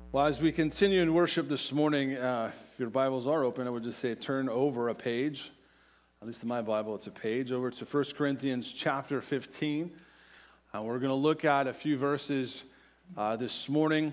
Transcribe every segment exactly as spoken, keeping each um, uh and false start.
Well, as we continue in worship this morning, uh, if your Bibles are open, I would just say turn over a page. At least in my Bible, it's a page over to First Corinthians chapter fifteen. Uh, we're going to look at a few verses uh, this morning,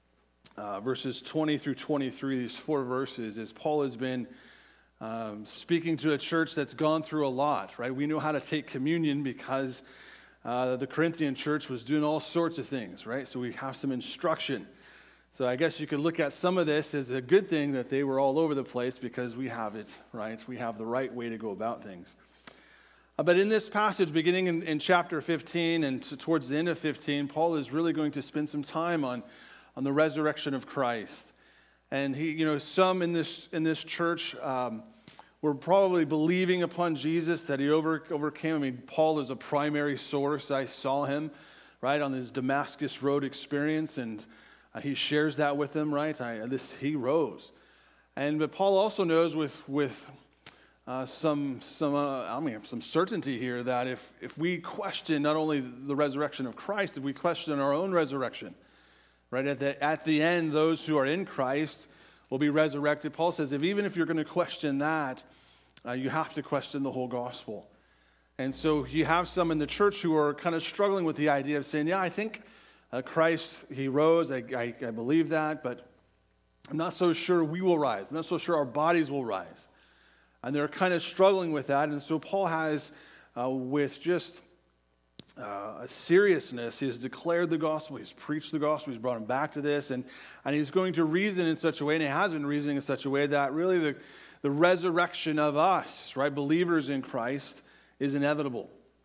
uh, verses twenty through twenty-three, these four verses, as Paul has been um, speaking to a church that's gone through a lot, right? We know how to take communion because uh, the Corinthian church was doing all sorts of things, right? So we have some instruction. So I guess you could look at some of this as a good thing that they were all over the place because we have it, right? We have the right way to go about things. Uh, but in this passage, beginning in, in chapter fifteen and to, towards the end of fifteen, Paul is really going to spend some time on, on the resurrection of Christ. And he, you know, some in this in this church um, were probably believing upon Jesus, that he over, overcame. I mean, Paul is a primary source. I saw him, right, on his Damascus Road experience, and Uh, he shares that with them, right? I, this he rose, and but Paul also knows with with uh, some some uh, I mean some certainty here that if if we question not only the resurrection of Christ, if we question our own resurrection, right? At the at the end, those who are in Christ will be resurrected. Paul says, if even if you're going to question that, uh, you have to question the whole gospel. And so you have some in the church who are kind of struggling with the idea of saying, yeah, I think Uh, Christ, he rose, I, I, I believe that, but I'm not so sure we will rise. I'm not so sure our bodies will rise. And they're kind of struggling with that. And so Paul has, uh, with just uh, a seriousness, he has declared the gospel, he's preached the gospel, he's brought him back to this, and, and he's going to reason in such a way, and he has been reasoning in such a way that really the, the resurrection of us, right, believers in Christ, is inevitable.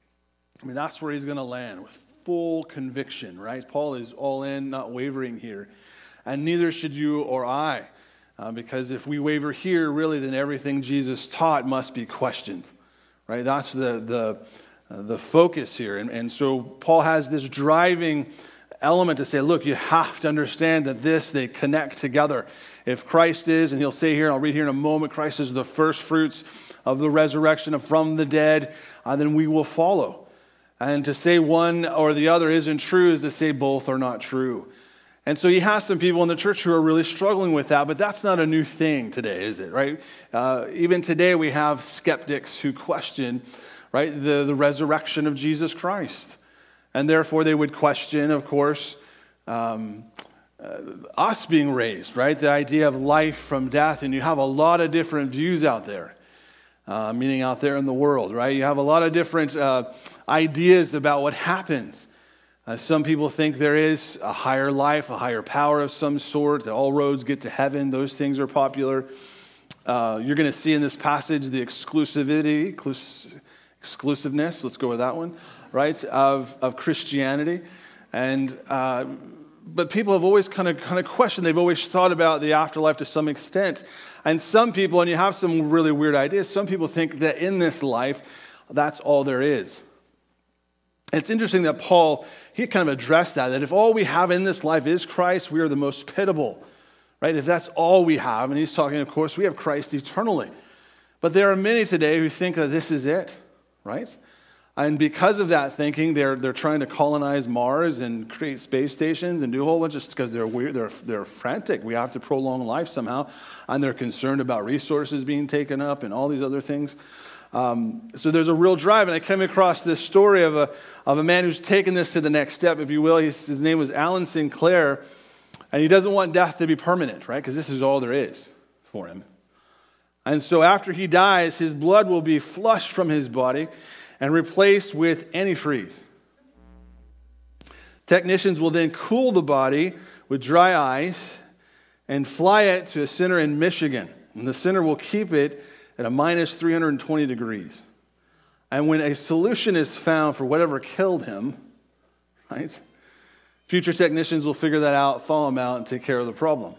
I mean, that's where he's going to land, with full conviction, right? Paul is all in, not wavering here. And neither should you or I. Uh, because if we waver here, really, then everything Jesus taught must be questioned, right? That's the the uh, the focus here. And, and so Paul has this driving element to say, look, you have to understand that this, they connect together. If Christ is, and he'll say here, and I'll read here in a moment, Christ is the first fruits of the resurrection from the dead, uh, then we will follow. And to say one or the other isn't true is to say both are not true. And so you have some people in the church who are really struggling with that, but that's not a new thing today, is it, right? Uh, even today we have skeptics who question, right, the, the resurrection of Jesus Christ. And therefore they would question, of course, um, uh, us being raised, right? The idea of life from death. And you have a lot of different views out there. Uh, meaning out there in the world, right? You have a lot of different uh, ideas about what happens. Uh, some people think there is a higher life, a higher power of some sort, that all roads get to heaven. Those things are popular. Uh, you're going to see in this passage the exclusivity, exclus- exclusiveness, let's go with that one, right, of, of Christianity. And uh, but people have always kind of kind of questioned, they've always thought about the afterlife to some extent. And some people, and you have some really weird ideas, some people think that in this life, that's all there is. And it's interesting that Paul, he kind of addressed that, that if all we have in this life is Christ, we are the most pitiable, right? If that's all we have, and he's talking, of course, we have Christ eternally. But there are many today who think that this is it, right? And because of that thinking, they're they're trying to colonize Mars and create space stations and do a whole bunch of just because they're weird, they're they're frantic. We have to prolong life somehow, and they're concerned about resources being taken up and all these other things. Um, so there's a real drive, and I came across this story of a of a man who's taken this to the next step, if you will. He's, his name was Alan Sinclair, and he doesn't want death to be permanent, right? Because this is all there is for him. And so after he dies, his blood will be flushed from his body and replaced with antifreeze. Technicians will then cool the body with dry ice and fly it to a center in Michigan. And the center will keep it at a minus three hundred twenty degrees. And when a solution is found for whatever killed him, right, future technicians will figure that out, thaw him out, and take care of the problem.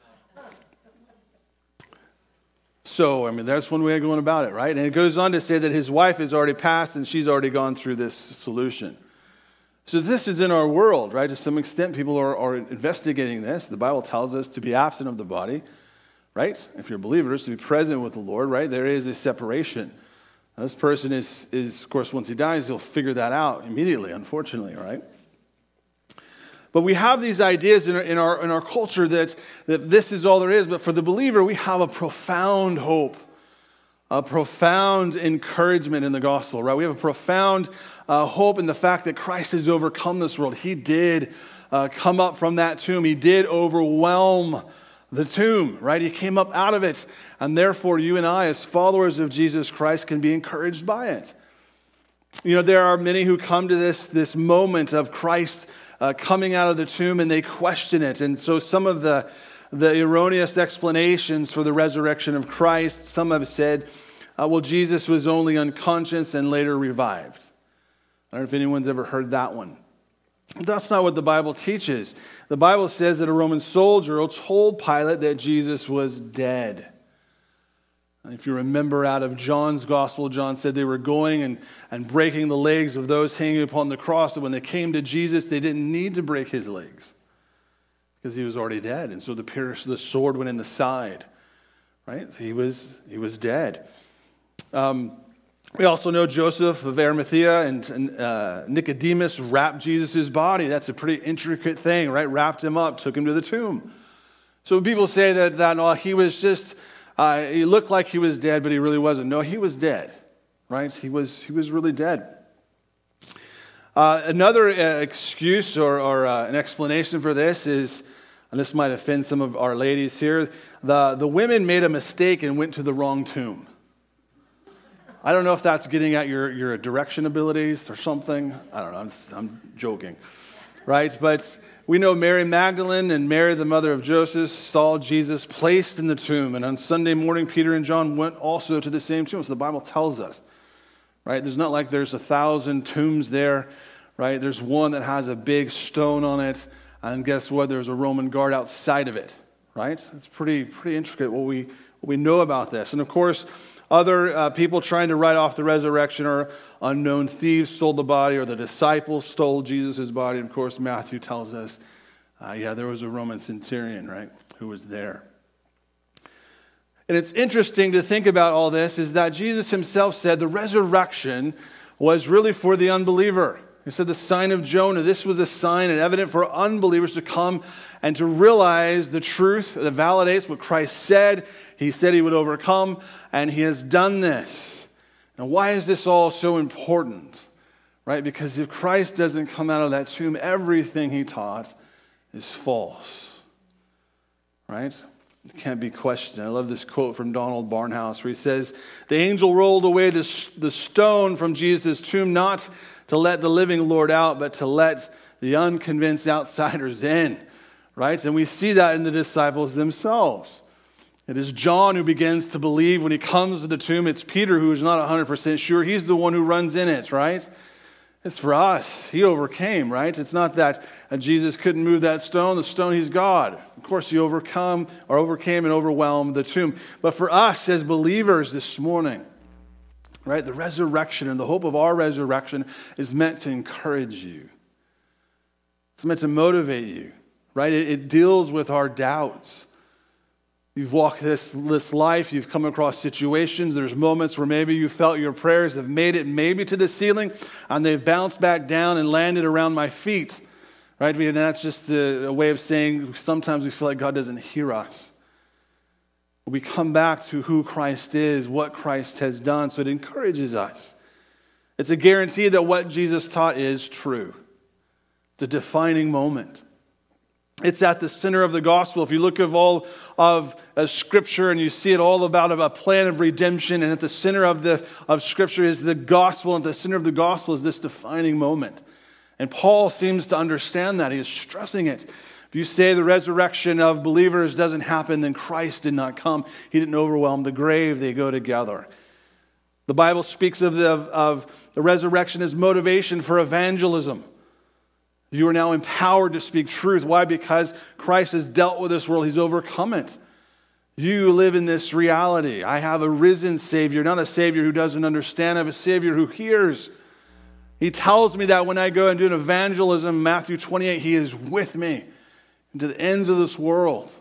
So, I mean, that's one way of going about it, right? And it goes on to say that his wife has already passed and she's already gone through this solution. So this is in our world, right? To some extent, people are, are investigating this. The Bible tells us to be absent of the body, right? If you're believers, to be present with the Lord, right? There is a separation. Now, this person is, is, of course, once he dies, he'll figure that out immediately, unfortunately, right? But we have these ideas in our, in our, in our culture that, that this is all there is. But for the believer, we have a profound hope, a profound encouragement in the gospel, right? We have a profound uh, hope in the fact that Christ has overcome this world. He did uh, come up from that tomb. He did overwhelm the tomb, right? He came up out of it. And therefore, you and I, as followers of Jesus Christ, can be encouraged by it. You know, there are many who come to this, this moment of Christ uh, coming out of the tomb and they question it. And so some of the, the erroneous explanations for the resurrection of Christ, some have said, uh, well, Jesus was only unconscious and later revived. I don't know if anyone's ever heard that one. That's not what the Bible teaches. The Bible says that a Roman soldier told Pilate that Jesus was dead. If you remember out of John's gospel, John said they were going and, and breaking the legs of those hanging upon the cross. But when they came to Jesus, they didn't need to break his legs because he was already dead. And so the pierce, the sword went in the side. Right? He was he was dead. Um, we also know Joseph of Arimathea and, and uh, Nicodemus wrapped Jesus' body. That's a pretty intricate thing, right? Wrapped him up, took him to the tomb. So when people say that, that oh, he was just... Uh, he looked like he was dead, but he really wasn't. No, he was dead, right? He was he was really dead. Uh, another uh, excuse or, or uh, an explanation for this is, and this might offend some of our ladies here, the, the women made a mistake and went to the wrong tomb. I don't know if that's getting at your, your direction abilities or something. I don't know. I'm, I'm joking, right? But we know Mary Magdalene and Mary, the mother of Joseph, saw Jesus placed in the tomb. And on Sunday morning, Peter and John went also to the same tomb. So the Bible tells us, right? There's not like there's a thousand tombs there, right? There's one that has a big stone on it. And guess what? There's a Roman guard outside of it, right? It's pretty pretty intricate what we, what we know about this. And of course, other uh, people trying to write off the resurrection or unknown thieves stole the body, or the disciples stole Jesus' body. And of course, Matthew tells us, uh, yeah, there was a Roman centurion, right, who was there. And it's interesting to think about all this is that Jesus himself said the resurrection was really for the unbeliever. He said the sign of Jonah, this was a sign and evident for unbelievers to come and to realize the truth that validates what Christ said. He said he would overcome, and he has done this. Now, why is this all so important? Right? Because if Christ doesn't come out of that tomb, everything he taught is false. Right? It can't be questioned. I love this quote from Donald Barnhouse where he says, the angel rolled away the, the stone from Jesus' tomb, not to let the living Lord out, but to let the unconvinced outsiders in. Right? And we see that in the disciples themselves. It is John who begins to believe when he comes to the tomb. It's Peter who is not one hundred percent sure. He's the one who runs in it, right? It's for us. He overcame, right? It's not that Jesus couldn't move that stone. The stone, he's God. Of course, he overcome or overcame and overwhelmed the tomb. But for us as believers this morning, right, the resurrection and the hope of our resurrection is meant to encourage you. It's meant to motivate you, right? It, it deals with our doubts. You've walked this, this life, you've come across situations, there's moments where maybe you felt your prayers have made it maybe to the ceiling, and they've bounced back down and landed around my feet, right? And that's just a, a way of saying sometimes we feel like God doesn't hear us. We come back to who Christ is, what Christ has done, so it encourages us. It's a guarantee that what Jesus taught is true. It's a defining moment. It's at the center of the gospel. If you look at all of uh, Scripture and you see it all about a plan of redemption, and at the center of the of Scripture is the gospel, and at the center of the gospel is this defining moment. And Paul seems to understand that. He is stressing it. If you say the resurrection of believers doesn't happen, then Christ did not come. He didn't overwhelm the grave. They go together. The Bible speaks of the, of, of the resurrection as motivation for evangelism. You are now empowered to speak truth. Why? Because Christ has dealt with this world. He's overcome it. You live in this reality. I have a risen Savior, not a Savior who doesn't understand. I have a Savior who hears. He tells me that when I go and do an evangelism, Matthew twenty-eight, He is with me to the ends of this world.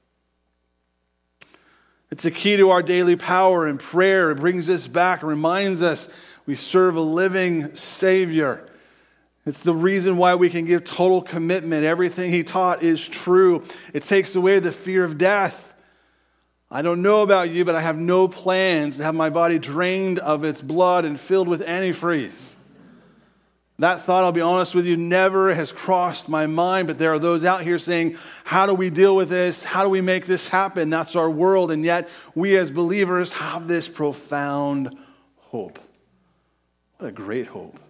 It's a key to our daily power and prayer. It brings us back and reminds us we serve a living Savior. It's the reason why we can give total commitment. Everything he taught is true. It takes away the fear of death. I don't know about you, but I have no plans to have my body drained of its blood and filled with antifreeze. That thought, I'll be honest with you, never has crossed my mind, but there are those out here saying, how do we deal with this? How do we make this happen? That's our world, and yet we as believers have this profound hope. What a great hope.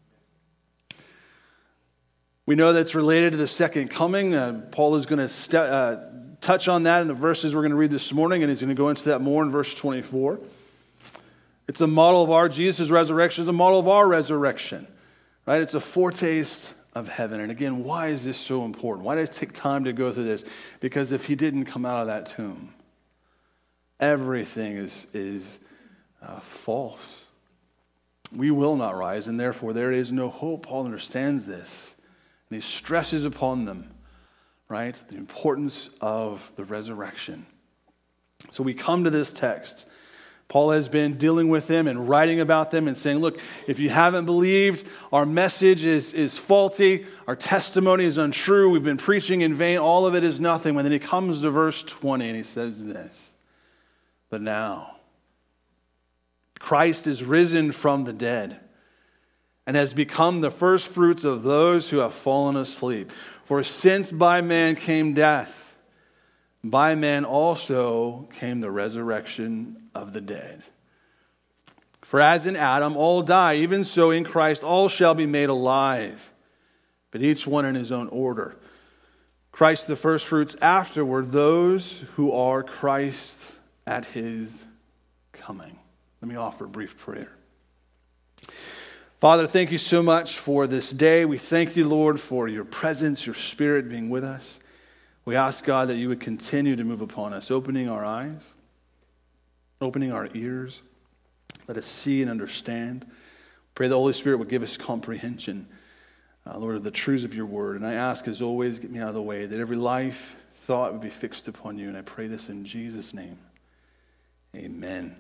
We know that's related to the second coming. Uh, Paul is going to st- uh, touch on that in the verses we're going to read this morning, and he's going to go into that more in verse twenty-four. It's a model of our Jesus' resurrection. It's a model of our resurrection. Right? It's a foretaste of heaven. And again, why is this so important? Why did it take time to go through this? Because if he didn't come out of that tomb, everything is, is uh, false. We will not rise, and therefore there is no hope. Paul understands this. And he stresses upon them, right, the importance of the resurrection. So we come to this text. Paul has been dealing with them and writing about them and saying, look, if you haven't believed, our message is, is faulty, our testimony is untrue, we've been preaching in vain, all of it is nothing. And then he comes to verse twenty and he says this, but now Christ is risen from the dead and has become the first fruits of those who have fallen asleep. For since by man came death, by man also came the resurrection of the dead. For as in Adam all die, even so in Christ all shall be made alive, but each one in his own order. Christ the first fruits, afterward those who are Christ's at his coming. Let me offer a brief prayer. Father, thank you so much for this day. We thank you, Lord, for your presence, your Spirit being with us. We ask, God, that you would continue to move upon us, opening our eyes, opening our ears. Let us see and understand. Pray the Holy Spirit would give us comprehension, uh, Lord, of the truths of your word. And I ask, as always, get me out of the way, that every life, thought would be fixed upon you. And I pray this in Jesus' name. Amen.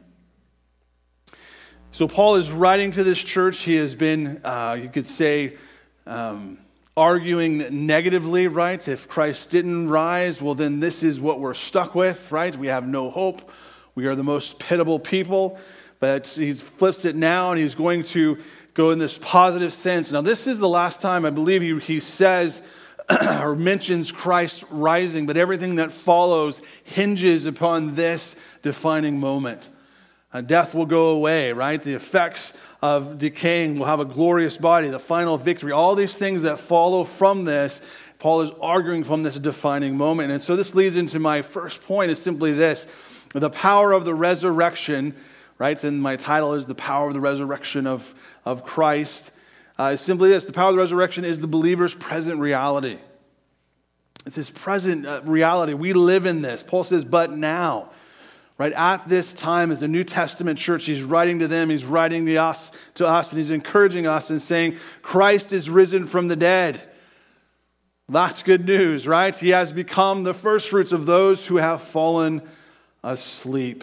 So Paul is writing to this church. He has been, uh, you could say, um, arguing negatively, right? If Christ didn't rise, well, then this is what we're stuck with, right? We have no hope. We are the most pitiable people. But he flips it now, and he's going to go in this positive sense. Now, this is the last time, I believe, he, he says or mentions Christ rising, but everything that follows hinges upon this defining moment. Uh, death will go away, right? The effects of decaying will have a glorious body, the final victory. All these things that follow from this, Paul is arguing from this defining moment. And so this leads into my first point is simply this. The power of the resurrection, right? And my title is The Power of the Resurrection of, of Christ. Uh, is simply this. The power of the resurrection is the believer's present reality. It's his present uh, reality. We live in this. Paul says, but now. Right at this time, as the New Testament church, he's writing to them, he's writing to us, to us, and he's encouraging us and saying, Christ is risen from the dead. That's good news, right? He has become the first fruits of those who have fallen asleep.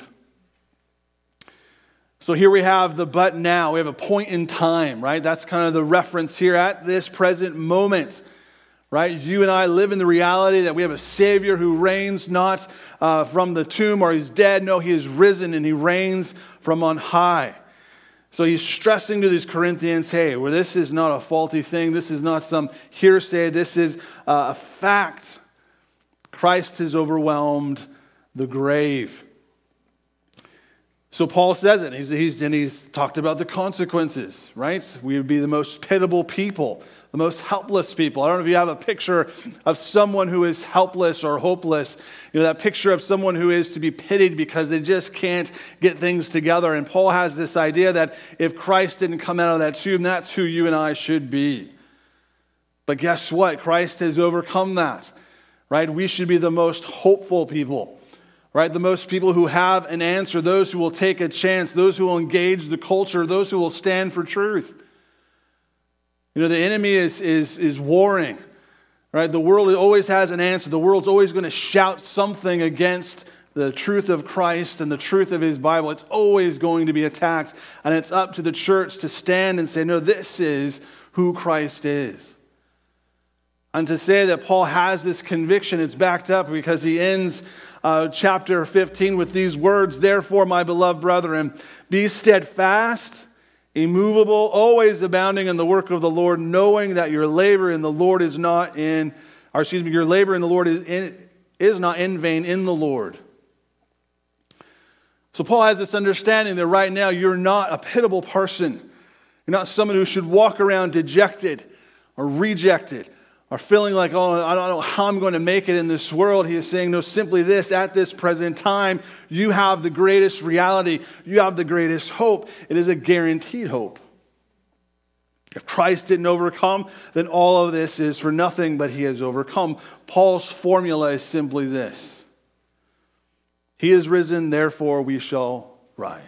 So here we have the but now. We have a point in time, right? That's kind of the reference here at this present moment. Right? You and I live in the reality that we have a Savior who reigns not uh, from the tomb or he's dead. No, he is risen and he reigns from on high. So he's stressing to these Corinthians, hey, well, this is not a faulty thing. This is not some hearsay. This is uh, a fact. Christ has overwhelmed the grave. So Paul says it. He's, he's, and he's talked about the consequences, right? We would be the most pitiable people, the most helpless people. I don't know if you have a picture of someone who is helpless or hopeless. You know, that picture of someone who is to be pitied because they just can't get things together. And Paul has this idea that if Christ didn't come out of that tomb, that's who you and I should be. But guess what? Christ has overcome that, right? We should be the most hopeful people. Right, the most people who have an answer, those who will take a chance, those who will engage the culture, those who will stand for truth. You know, the enemy is, is, is warring. Right? The world always has an answer. The world's always going to shout something against the truth of Christ and the truth of his Bible. It's always going to be attacked. And it's up to the church to stand and say, no, this is who Christ is. And to say that Paul has this conviction, it's backed up because he ends uh, chapter fifteen with these words, "Therefore, my beloved brethren, be steadfast, immovable, always abounding in the work of the Lord, knowing that your labor in the Lord is not in, or excuse me, your labor in the Lord is in, is not in vain in the Lord." So Paul has this understanding that right now you're not a pitiable person. You're not someone who should walk around dejected or rejected or feeling like, oh, I don't know how I'm going to make it in this world. He is saying, no, simply this, at this present time, you have the greatest reality. You have the greatest hope. It is a guaranteed hope. If Christ didn't overcome, then all of this is for nothing, but he has overcome. Paul's formula is simply this: he is risen, therefore we shall rise.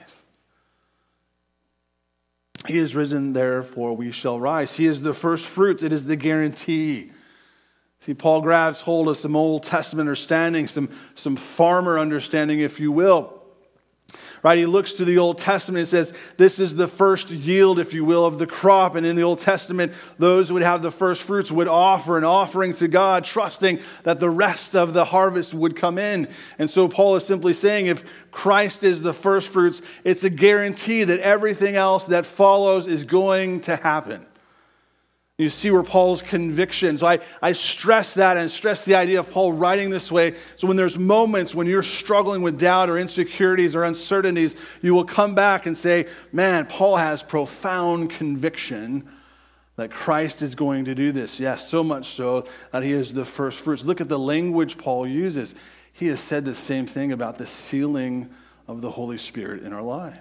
He is risen, therefore we shall rise. He is the first fruits. It is the guarantee. See, Paul grabs hold of some Old Testament understanding, some, some farmer understanding, if you will. Right? He looks to the Old Testament and says, this is the first yield, if you will, of the crop. And in the Old Testament, those who would have the first fruits would offer an offering to God, trusting that the rest of the harvest would come in. And so Paul is simply saying, if Christ is the first fruits, it's a guarantee that everything else that follows is going to happen. You see where Paul's conviction. So I, I stress that and stress the idea of Paul writing this way. So when there's moments when you're struggling with doubt or insecurities or uncertainties, you will come back and say, man, Paul has profound conviction that Christ is going to do this. Yes, so much so that he is the first fruits. Look at the language Paul uses. He has said the same thing about the sealing of the Holy Spirit in our lives.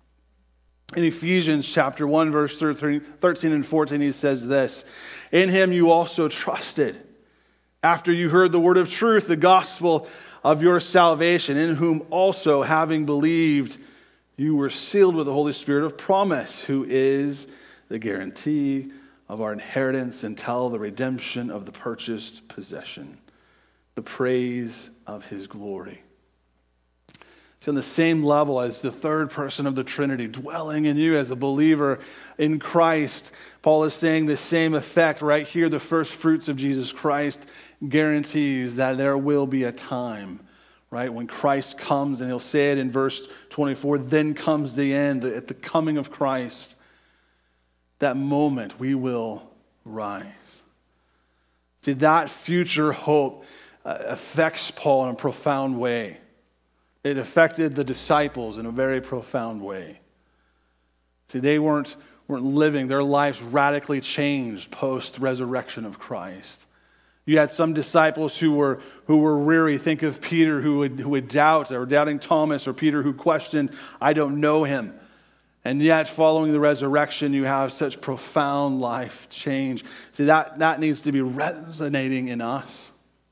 In Ephesians chapter one, verse thirteen and fourteen, he says this: "In him you also trusted, after you heard the word of truth, the gospel of your salvation, in whom also, having believed, you were sealed with the Holy Spirit of promise, who is the guarantee of our inheritance until the redemption of the purchased possession, the praise of his glory." It's on the same level as the third person of the Trinity, dwelling in you as a believer in Christ. Paul is saying the same effect right here. The first fruits of Jesus Christ guarantees that there will be a time, right, when Christ comes, and he'll say it in verse twenty-four, then comes the end, at the coming of Christ. That moment we will rise. See, that future hope uh, affects Paul in a profound way. It affected the disciples in a very profound way. See, they weren't, weren't living, their lives radically changed post-resurrection of Christ. You had some disciples who were who were weary. Think of Peter who would, who would doubt, or doubting Thomas, or Peter who questioned, I don't know him. And yet, following the resurrection, you have such profound life change. See, that, that needs to be resonating in us.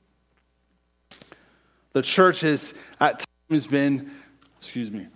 The church has at times has been, excuse me,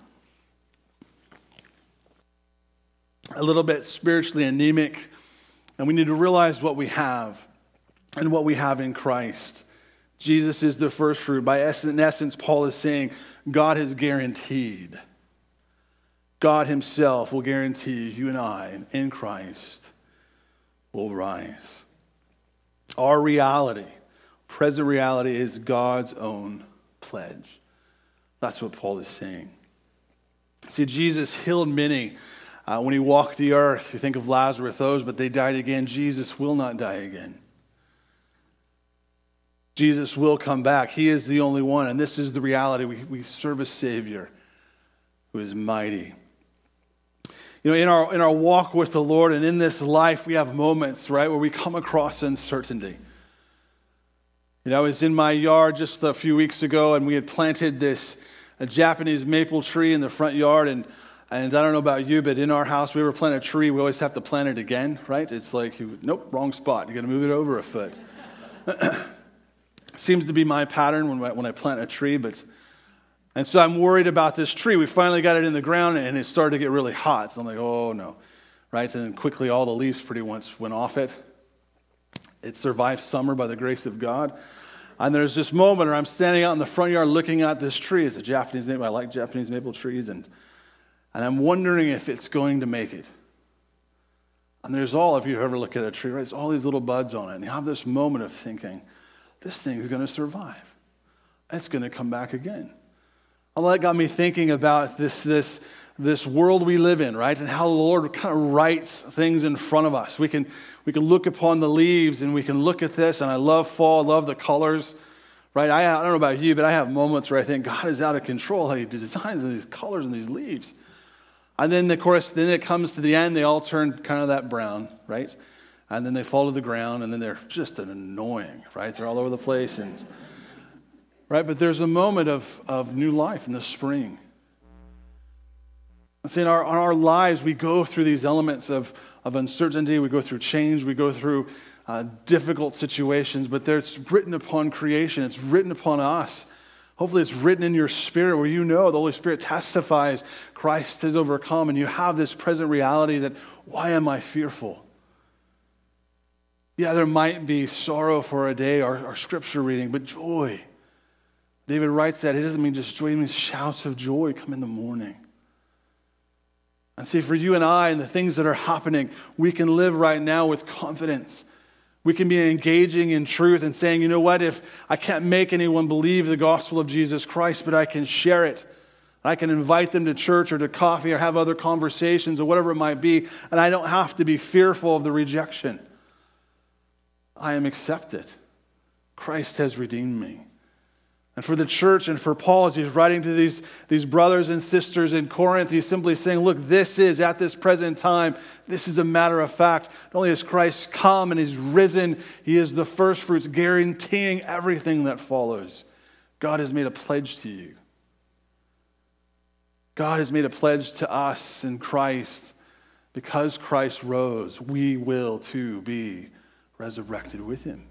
a little bit spiritually anemic, and we need to realize what we have and what we have in Christ. Jesus is the first fruit. By essence, in essence, Paul is saying God has guaranteed. God himself will guarantee you and I in Christ will rise. Our reality, present reality, is God's own pledge. That's what Paul is saying. See, Jesus healed many uh, when he walked the earth. You think of Lazarus, those, but they died again. Jesus will not die again. Jesus will come back. He is the only one, and this is the reality. We, we serve a Savior who is mighty. You know, in our in our walk with the Lord and in this life, we have moments, right, where we come across uncertainty. You know, I was in my yard just a few weeks ago, and we had planted this a Japanese maple tree in the front yard, and and I don't know about you, but in our house, we ever plant a tree, we always have to plant it again, right? It's like, you, nope, wrong spot. You got to move it over a foot. Seems to be my pattern when I, when I plant a tree, but and so I'm worried about this tree. We finally got it in the ground, and it started to get really hot. So I'm like, oh no, right? And then quickly, all the leaves pretty much went off it. It survived summer by the grace of God. And there's this moment where I'm standing out in the front yard looking at this tree. It's a Japanese maple. I like Japanese maple trees. And, and I'm wondering if it's going to make it. And there's all, if you ever look at a tree, right, there's all these little buds on it. And you have this moment of thinking, this thing is going to survive. It's going to come back again. Well, that got me thinking about this, this, this world we live in, right? And how the Lord kind of writes things in front of us. We can, we can look upon the leaves and we can look at this. And I love fall, I love the colors, right? I, I don't know about you, but I have moments where I think God is out of control, how he designs these colors and these leaves. And then, of course, then it comes to the end, they all turn kind of that brown, right? And then they fall to the ground, and then they're just an annoying, right? They're all over the place. and Right, but there's a moment of, of new life in the spring. And see, in our, in our lives, we go through these elements of, of uncertainty, we go through change, we go through uh, difficult situations, but there's written upon creation, it's written upon us. Hopefully it's written in your spirit where you know the Holy Spirit testifies Christ has overcome, and you have this present reality that, why am I fearful? Yeah, there might be sorrow for a day, or, or scripture reading, but joy. David writes that. It doesn't mean just joy, it means shouts of joy come in the morning. And see, for you and I and the things that are happening, we can live right now with confidence. We can be engaging in truth and saying, you know what, if I can't make anyone believe the gospel of Jesus Christ, but I can share it. I can invite them to church or to coffee or have other conversations or whatever it might be, and I don't have to be fearful of the rejection. I am accepted. Christ has redeemed me. And for the church and for Paul, as he's writing to these, these brothers and sisters in Corinth, he's simply saying, look, this is, at this present time, this is a matter of fact. Not only has Christ come and he's risen, he is the first fruits, guaranteeing everything that follows. God has made a pledge to you. God has made a pledge to us in Christ. Because Christ rose, we will too be resurrected with him.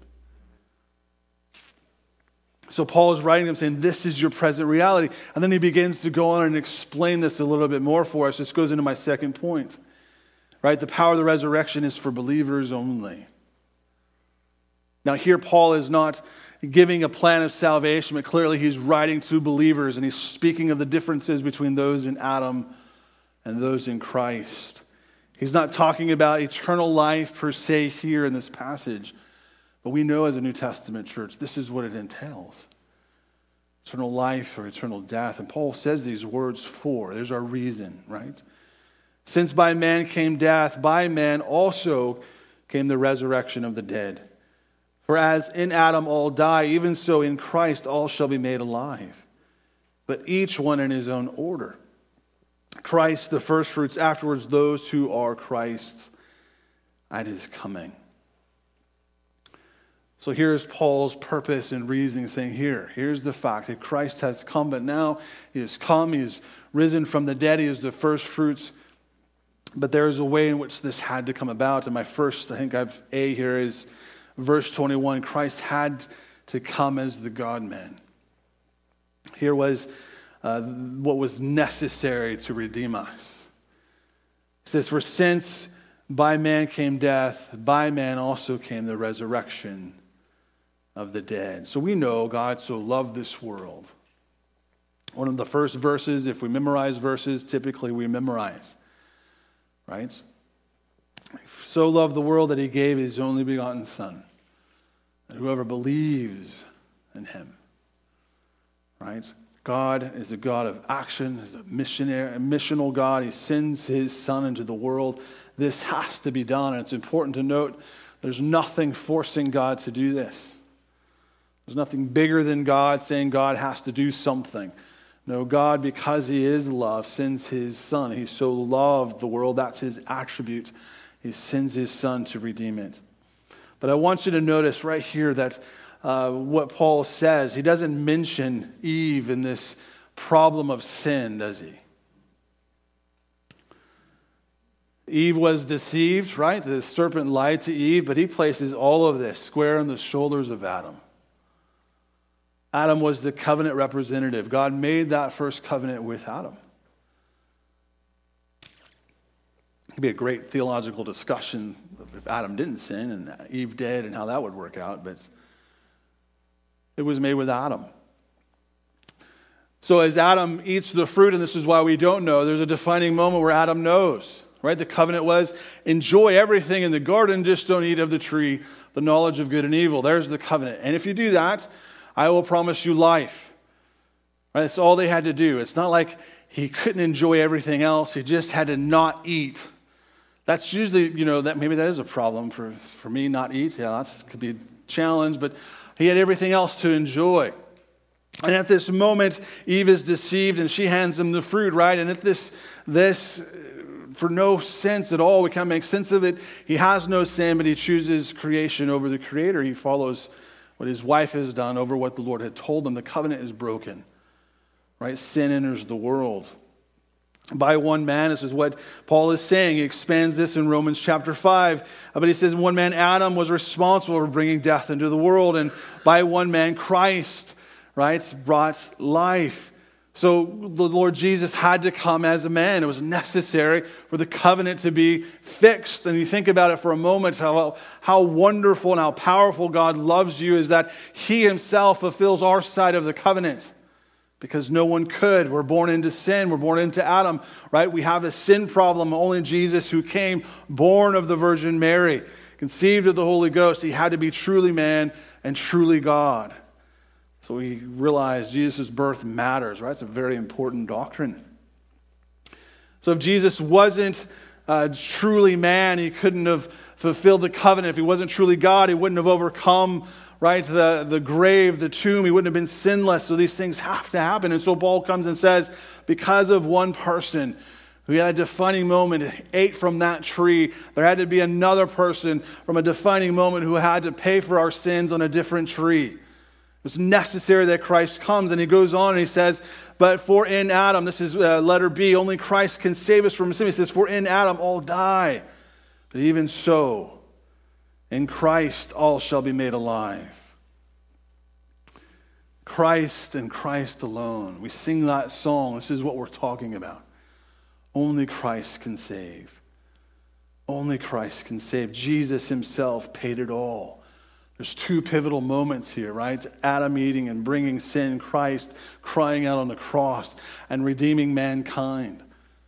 So Paul is writing them saying, this is your present reality. And then he begins to go on and explain this a little bit more for us. This goes into my second point. Right? The power of the resurrection is for believers only. Now here Paul is not giving a plan of salvation, but clearly he's writing to believers, and he's speaking of the differences between those in Adam and those in Christ. He's not talking about eternal life per se here in this passage. But we know as a New Testament church, this is what it entails. Eternal life or eternal death. And Paul says these words for. There's our reason, right? Since by man came death, by man also came the resurrection of the dead. For as in Adam all die, even so in Christ all shall be made alive. But each one in his own order. Christ the firstfruits, afterwards those who are Christ's at his coming. So here's Paul's purpose and reasoning, saying here, here's the fact that Christ has come, but now he has come, he is risen from the dead, he is the first fruits. But there is a way in which this had to come about. And my first, I think I've A here is verse twenty-one. Christ had to come as the God-man. Here was uh, what was necessary to redeem us. It says, for since by man came death, by man also came the resurrection of the dead. So we know God so loved this world. One of the first verses, if we memorize verses, typically we memorize, right? So loved the world that he gave his only begotten Son, that whoever believes in him, right? God is a God of action, is a missionary, a missional God. He sends his Son into the world. This has to be done, and it's important to note there's nothing forcing God to do this. There's nothing bigger than God saying God has to do something. No, God, because he is love, sends his Son. He so loved the world, that's his attribute. He sends his Son to redeem it. But I want you to notice right here that uh, what Paul says, he doesn't mention Eve in this problem of sin, does he? Eve was deceived, right? The serpent lied to Eve, but he places all of this square on the shoulders of Adam. Adam was the covenant representative. God made that first covenant with Adam. It could be a great theological discussion if Adam didn't sin and Eve did and how that would work out, but it was made with Adam. So as Adam eats the fruit, and this is why we don't know, there's a defining moment where Adam knows. right? The covenant was enjoy everything in the garden, just don't eat of the tree, the knowledge of good and evil. There's the covenant. And if you do that, I will promise you life. Right? That's all they had to do. It's not like he couldn't enjoy everything else. He just had to not eat. That's usually, you know, that maybe that is a problem for, for me, not eat. Yeah, that could be a challenge, but he had everything else to enjoy. And at this moment, Eve is deceived and she hands him the fruit, right? And at this, this, for no sense at all, we can't make sense of it. He has no sin, but he chooses creation over the Creator. He follows what his wife has done over what the Lord had told him. The covenant is broken, right? Sin enters the world. By one man, this is what Paul is saying. He expands this in Romans chapter five. But he says, one man, Adam, was responsible for bringing death into the world. And by one man, Christ, right, brought life. So the Lord Jesus had to come as a man. It was necessary for the covenant to be fixed. And you think about it for a moment, how, how wonderful and how powerful God loves you is that he himself fulfills our side of the covenant. Because no one could. We're born into sin. We're born into Adam, right? We have a sin problem. Only Jesus, who came born of the Virgin Mary, conceived of the Holy Ghost, he had to be truly man and truly God. So we realize Jesus' birth matters, right? It's a very important doctrine. So if Jesus wasn't uh, truly man, he couldn't have fulfilled the covenant. If he wasn't truly God, he wouldn't have overcome, right, the, the grave, the tomb. He wouldn't have been sinless. So these things have to happen. And so Paul comes and says, because of one person who had a defining moment, ate from that tree, there had to be another person from a defining moment who had to pay for our sins on a different tree. It's necessary that Christ comes. And he goes on and he says, but for in Adam, this is uh, letter B, only Christ can save us from sin. He says, for in Adam all die. But even so, in Christ all shall be made alive. Christ and Christ alone. We sing that song. This is what we're talking about. Only Christ can save. Only Christ can save. Jesus himself paid it all. There's two pivotal moments here, right? Adam eating and bringing sin, Christ crying out on the cross and redeeming mankind.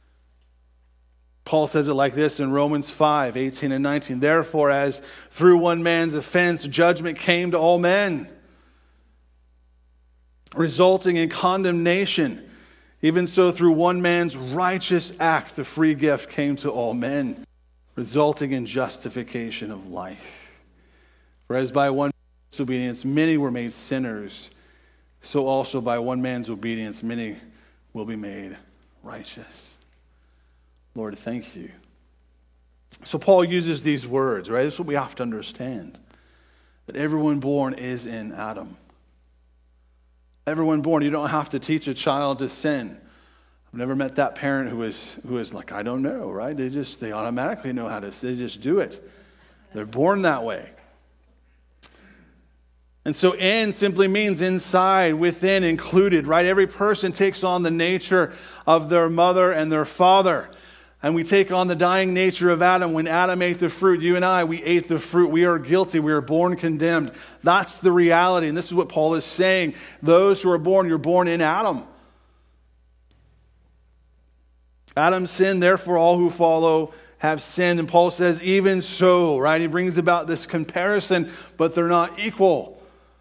Paul says it like this in Romans five, eighteen and nineteen. Therefore, as through one man's offense, judgment came to all men, resulting in condemnation. Even so, through one man's righteous act, the free gift came to all men, resulting in justification of life. For as by one man's obedience many were made sinners, so also by one man's obedience many will be made righteous. Lord, thank you. So Paul uses these words, right? This is what we have to understand. That everyone born is in Adam. Everyone born, you don't have to teach a child to sin. I've never met that parent who is who is like, I don't know, right? They just, they automatically know how to, they just do it. They're born that way. And so in simply means inside, within, included, right? Every person takes on the nature of their mother and their father. And we take on the dying nature of Adam. When Adam ate the fruit, you and I, we ate the fruit. We are guilty. We are born condemned. That's the reality. And this is what Paul is saying. Those who are born, you're born in Adam. Adam sinned, therefore all who follow have sinned. And Paul says, even so, right? He brings about this comparison, but they're not equal.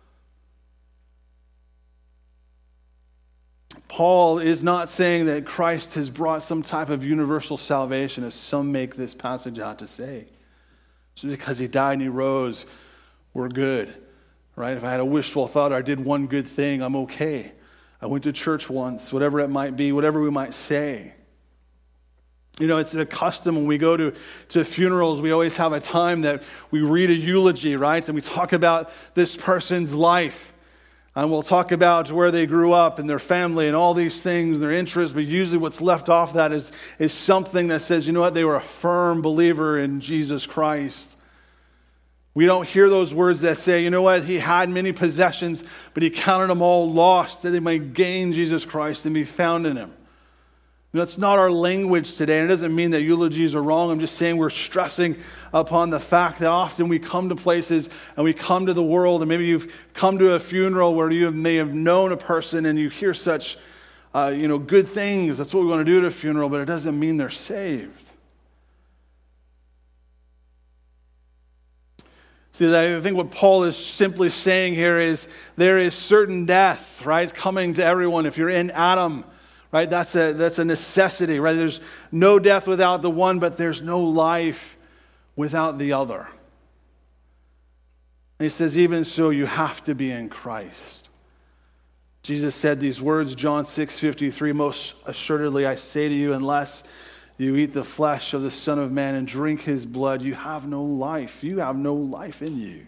Paul is not saying that Christ has brought some type of universal salvation, as some make this passage out to say. Just because he died and he rose, we're good, right? If I had a wishful thought or I did one good thing, I'm okay. I went to church once, whatever it might be, whatever we might say. You know, it's a custom when we go to, to funerals, we always have a time that we read a eulogy, right? And we talk about this person's life. And we'll talk about where they grew up and their family and all these things, their interests. But usually what's left off that is, is something that says, you know what, they were a firm believer in Jesus Christ. We don't hear those words that say, you know what, he had many possessions, but he counted them all lost that they might gain Jesus Christ and be found in him. That's not our language today, and it doesn't mean that eulogies are wrong. I'm just saying we're stressing upon the fact that often we come to places and we come to the world, and maybe you've come to a funeral where you may have known a person and you hear such uh, you know, good things. That's what we want to do at a funeral, but it doesn't mean they're saved. See, I think what Paul is simply saying here is there is certain death, right, coming to everyone. If you're in Adam, right, that's a, that's a necessity, right? There's no death without the one, but there's no life without the other. And he says, even so, you have to be in Christ. Jesus said these words, John six fifty-three, most assuredly I say to you, unless you eat the flesh of the Son of Man and drink his blood, you have no life. You have no life in you.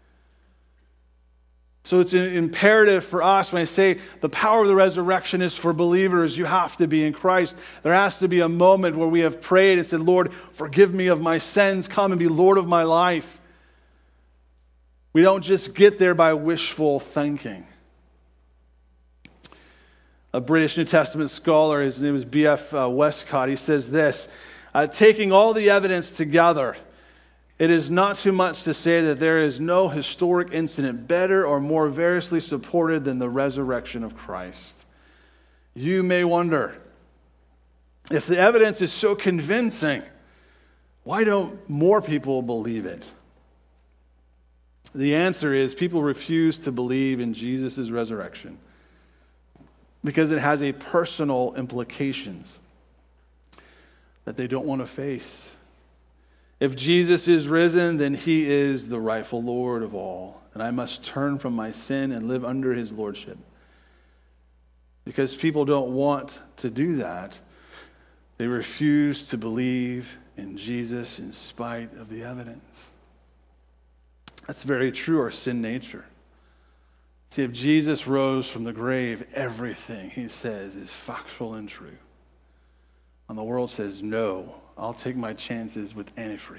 So it's imperative for us, when I say the power of the resurrection is for believers, you have to be in Christ. There has to be a moment where we have prayed and said, Lord, forgive me of my sins. Come and be Lord of my life. We don't just get there by wishful thinking. A British New Testament scholar, his name is B F Uh, Westcott, he says this, uh, taking all the evidence together, it is not too much to say that there is no historic incident better or more variously supported than the resurrection of Christ. You may wonder, if the evidence is so convincing, why don't more people believe it? The answer is people refuse to believe in Jesus' resurrection because it has a personal implications that they don't want to face. If Jesus is risen, then he is the rightful Lord of all, and I must turn from my sin and live under his lordship. Because people don't want to do that, they refuse to believe in Jesus in spite of the evidence. That's very true, our sin nature. See, if Jesus rose from the grave, everything he says is factual and true. And the world says, no, I'll take my chances with antifreeze.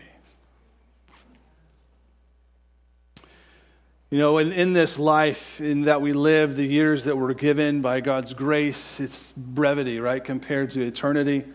You know, in, in this life in that we live, the years that we're given by God's grace, it's brevity, right, compared to eternity.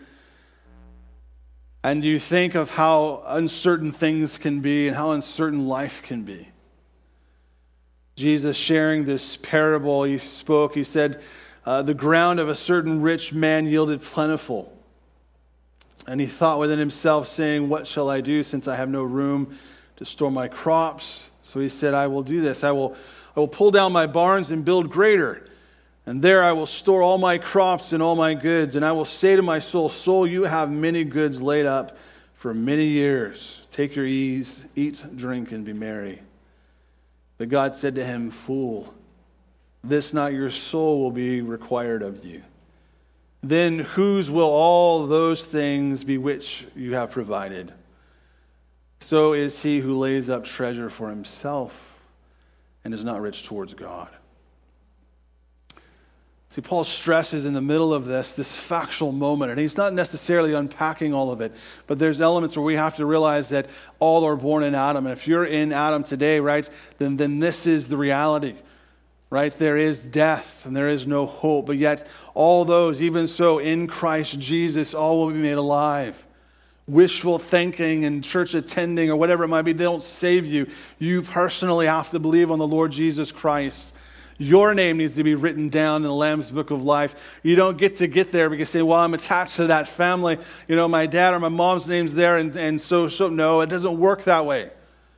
And you think of how uncertain things can be and how uncertain life can be. Jesus sharing this parable, he spoke, he said, uh, the ground of a certain rich man yielded plentiful. And he thought within himself, saying, what shall I do, since I have no room to store my crops? So he said, I will do this. I will, I will pull down my barns and build greater. And there I will store all my crops and all my goods. And I will say to my soul, soul, you have many goods laid up for many years. Take your ease, eat, drink, and be merry. But God said to him, fool, this not your soul will be required of you. Then whose will all those things be which you have provided? So is he who lays up treasure for himself and is not rich towards God. See, Paul stresses in the middle of this, this factual moment, and he's not necessarily unpacking all of it, but there's elements where we have to realize that all are born in Adam, and if you're in Adam today, right, then, then this is the reality, right? There is death, and there is no hope, but yet all those, even so, in Christ Jesus, all will be made alive. Wishful thinking and church attending or whatever it might be, they don't save you. You personally have to believe on the Lord Jesus Christ. Your name needs to be written down in the Lamb's Book of Life. You don't get to get there because you say, well, I'm attached to that family. You know, my dad or my mom's name's there, and, and so, so, no, it doesn't work that way.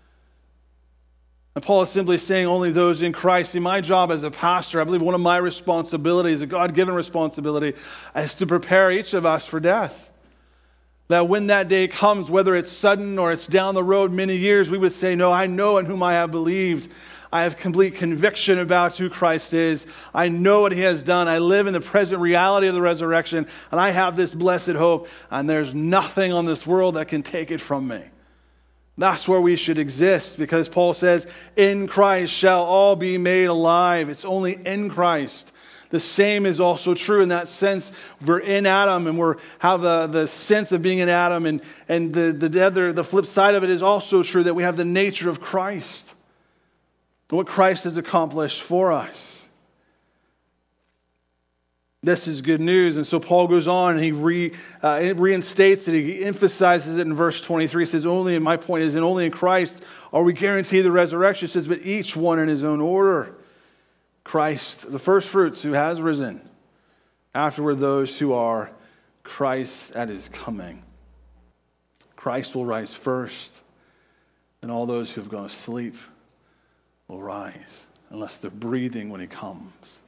And Paul is simply saying only those in Christ. See, my job as a pastor, I believe one of my responsibilities, a God-given responsibility, is to prepare each of us for death. That when that day comes, whether it's sudden or it's down the road many years, we would say, no, I know in whom I have believed. I have complete conviction about who Christ is. I know what he has done. I live in the present reality of the resurrection, and I have this blessed hope, and there's nothing on this world that can take it from me. That's where we should exist, because Paul says, in Christ shall all be made alive. It's only in Christ. The same is also true in that sense. We're in Adam, and we have the, the sense of being in Adam, and, and the, the other, the flip side of it is also true, that we have the nature of Christ. What Christ has accomplished for us. This is good news. And so Paul goes on and he re, uh, reinstates it. He emphasizes it in verse twenty-three. He says, only, and my point is, and only in Christ are we guaranteed the resurrection. It says, but each one in his own order. Christ, the first fruits, who has risen. Afterward, those who are Christ at his coming. Christ will rise first. then all those who have gone to sleep will rise, unless they're breathing when he comes.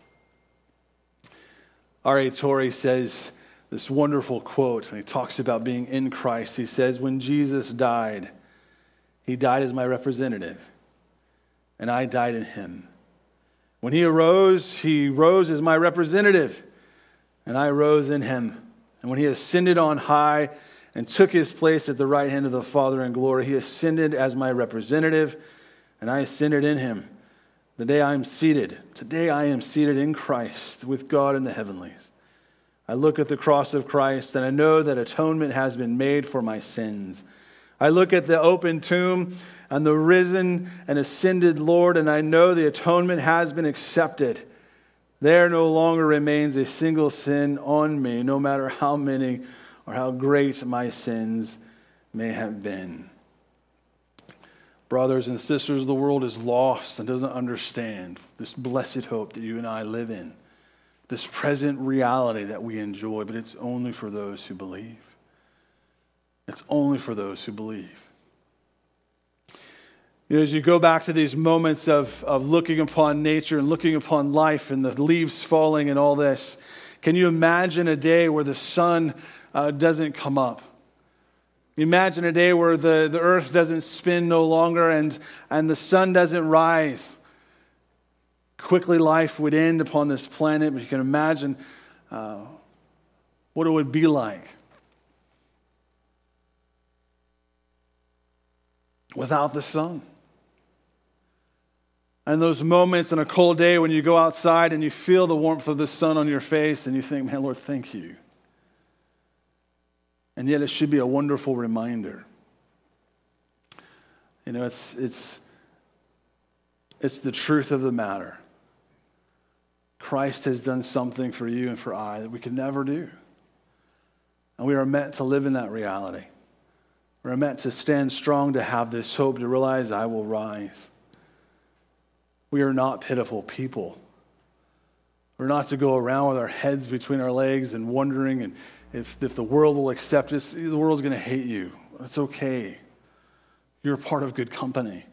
R A Torrey says this wonderful quote, and he talks about being in Christ. He says, when Jesus died, he died as my representative, and I died in him. When he arose, he rose as my representative, and I rose in him. And when he ascended on high and took his place at the right hand of the Father in glory, he ascended as my representative, and I ascended in him. The day I am seated, today I am seated in Christ with God in the heavenlies. I look at the cross of Christ, and I know that atonement has been made for my sins. I look at the open tomb and the risen and ascended Lord, and I know the atonement has been accepted. There no longer remains a single sin on me, no matter how many or how great my sins may have been. Brothers and sisters, the world is lost and doesn't understand this blessed hope that you and I live in, this present reality that we enjoy, but it's only for those who believe. It's only for those who believe. You know, as you go back to these moments of, of looking upon nature and looking upon life and the leaves falling and all this, can you imagine a day where the sun uh, doesn't come up? Imagine a day where the, the earth doesn't spin no longer and, and the sun doesn't rise. Quickly life would end upon this planet, but you can imagine uh, what it would be like without the sun. And those moments on a cold day when you go outside and you feel the warmth of the sun on your face and you think, man, Lord, thank you. And yet it should be a wonderful reminder. You know, it's it's it's the truth of the matter. Christ has done something for you and for I that we could never do. And we are meant to live in that reality. We're meant to stand strong, to have this hope, to realize I will rise. We are not pitiful people. We're not to go around with our heads between our legs and wondering and if, if the world will accept us. The world's going to hate you. That's okay. You're a part of good company.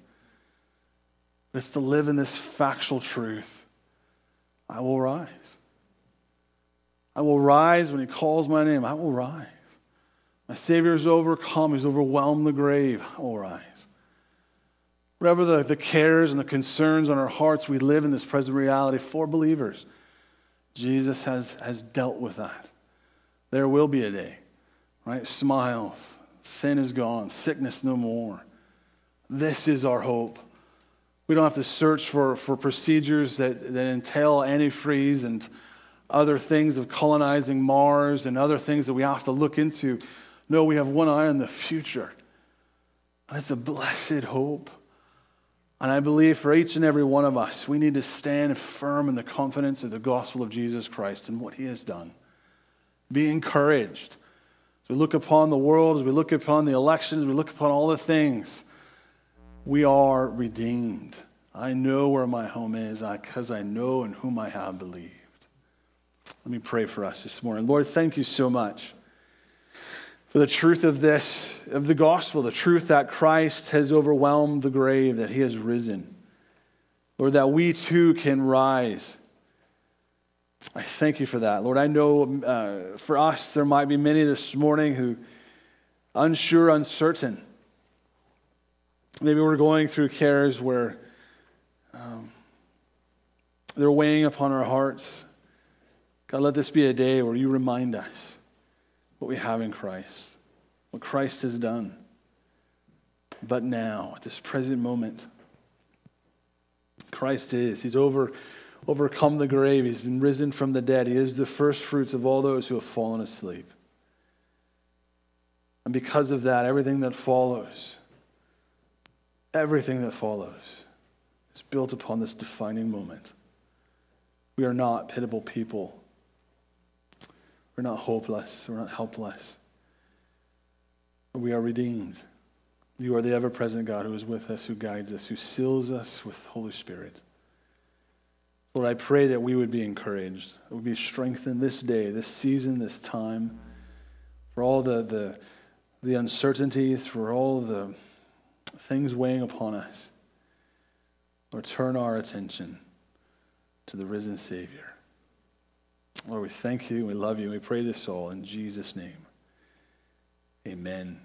But it's to live in this factual truth. I will rise. I will rise when he calls my name. I will rise. My Savior is overcome. He's overwhelmed the grave. I will rise. Whatever the, the cares and the concerns on our hearts, we live in this present reality for believers. Jesus has, has dealt with that. There will be a day, right? Smiles. Sin is gone. Sickness no more. This is our hope. We don't have to search for, for procedures that, that entail antifreeze and other things of colonizing Mars and other things that we have to look into. No, we have one eye on the future. And it's a blessed hope. And I believe for each and every one of us, we need to stand firm in the confidence of the gospel of Jesus Christ and what he has done. Be encouraged. As we look upon the world, as we look upon the elections, we look upon all the things, we are redeemed. I know where my home is because I know in whom I have believed. Let me pray for us this morning. Lord, thank you so much for the truth of this, of the gospel, the truth that Christ has overwhelmed the grave, that he has risen. Lord, that we too can rise. I thank you for that. Lord, I know uh, for us, there might be many this morning who unsure, uncertain. Maybe we're going through cares where um, they're weighing upon our hearts. God, let this be a day where you remind us what we have in Christ, what Christ has done. But now, at this present moment, Christ is. He's over, overcome the grave. He's been risen from the dead. He is the first fruits of all those who have fallen asleep. And because of that, everything that follows, everything that follows is built upon this defining moment. We are not pitiable people. We're not hopeless. We're not helpless. We are redeemed. You are the ever-present God who is with us, who guides us, who seals us with Holy Spirit. Lord, I pray that we would be encouraged, that we would be strengthened this day, this season, this time, for all the, the, the uncertainties, for all the things weighing upon us, Lord, turn our attention to the risen Savior. Lord, we thank you, we love you, we pray this all in Jesus' name. Amen.